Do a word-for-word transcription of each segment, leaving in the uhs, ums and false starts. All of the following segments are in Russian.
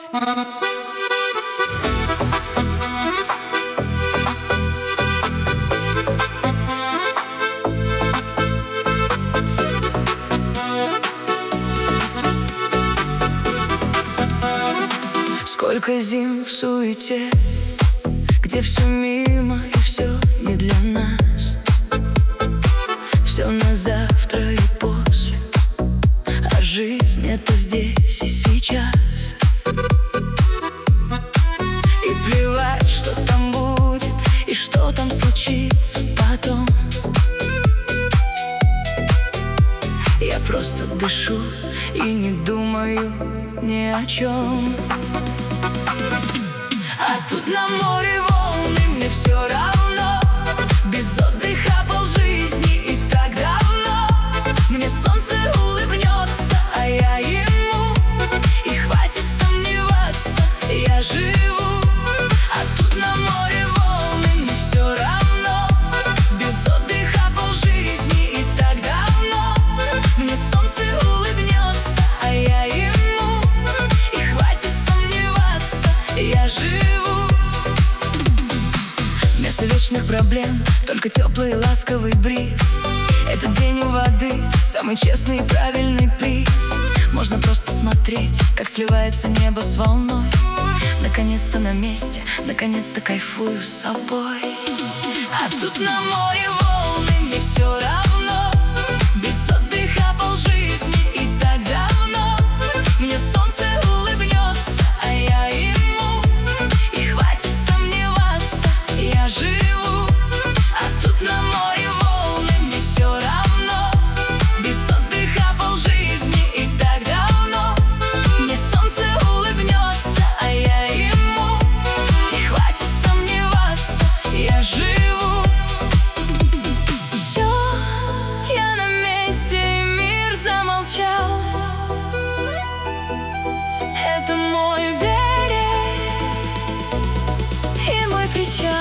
Сколько зим в суете, где все мимо и все не для нас. Все на завтра и после, а жизнь — это здесь и сейчас. И плевать, что там будет и что там случится потом. Я просто дышу и не думаю ни о чем. А тут на море волны, мне все равно. Без отдыха полжизни и так давно. Мне солнце улыбнется, а я ему. И хватит сомневаться, я живу. А тут на море волны, мне все равно. Без отдыха полжизни и так давно. Мне солнце улыбнется, а я ему. И хватит сомневаться, я живу. Вместо вечных проблем только теплый и ласковый бриз. Этот день у воды самый честный и правильный приз. Можно просто смотреть, как сливается небо с волной. Наконец-то на месте, наконец-то кайфую с собой. А тут на море волны, мне все равно. Без отдыха полжизни и так давно. Мне солнце улыбнется, а я ему. И хватит сомневаться, я живу. А тут на море волны, мне все равно. Без отдыха полжизни и так давно. Мне солнце улыбнется, а я ему. И хватит сомневаться, я живу. Все, я на месте, и мир замолчал. Это мой берег и мой причал.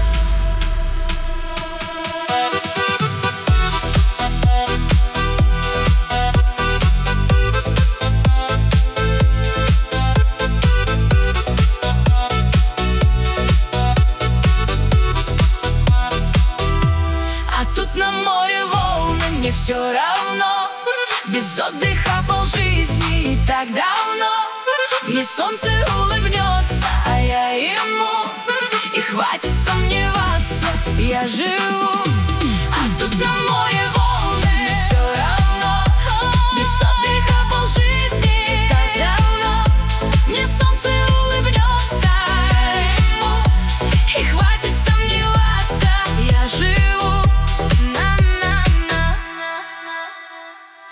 А тут на море волны, мне все равно. Без отдыха полжизни и так давно. Мне солнце улыбнется, а я ему. И хватит сомневаться, я живу. А тут на море волны, мне все равно. Без отдыха полжизни и так давно. Мне солнце улыбнется, а я ему. И хватит сомневаться.